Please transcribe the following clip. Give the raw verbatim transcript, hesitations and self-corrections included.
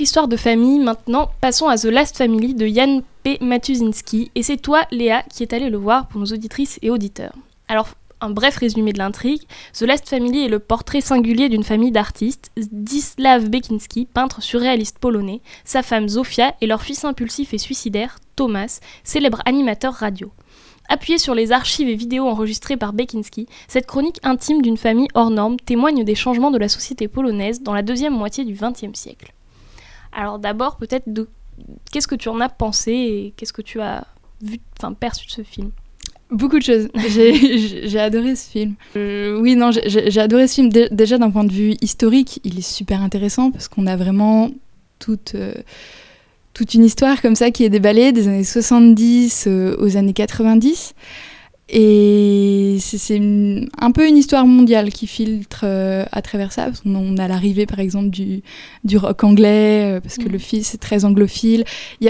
autre histoire de famille maintenant, passons à The Last Family de Jan P. Matuszynski. Et c'est toi, Léa, qui est allée le voir pour nos auditrices et auditeurs. Alors, un bref résumé de l'intrigue. The Last Family est le portrait singulier d'une famille d'artistes, Zdzisław Beksiński, peintre surréaliste polonais, sa femme Zofia et leur fils impulsif et suicidaire, Thomas, célèbre animateur radio. Appuyée sur les archives et vidéos enregistrées par Beksiński, cette chronique intime d'une famille hors norme témoigne des changements de la société polonaise dans la deuxième moitié du vingtième siècle. Alors d'abord, peut-être, de... qu'est-ce que tu en as pensé et qu'est-ce que tu as vu, enfin, perçu de ce film ? Beaucoup de choses. J'ai, j'ai adoré ce film. Euh, oui, non, j'ai, j'ai adoré ce film. Dé- déjà, d'un point de vue historique, il est super intéressant parce qu'on a vraiment toute, euh, toute une histoire comme ça qui est déballée des années soixante-dix euh, aux années quatre-vingt-dix. Et c'est, c'est une, un peu une histoire mondiale qui filtre euh, à travers ça. Parce qu'on on a l'arrivée, par exemple, du, du rock anglais, euh, parce que mmh. le film, c'est très anglophile. Il y a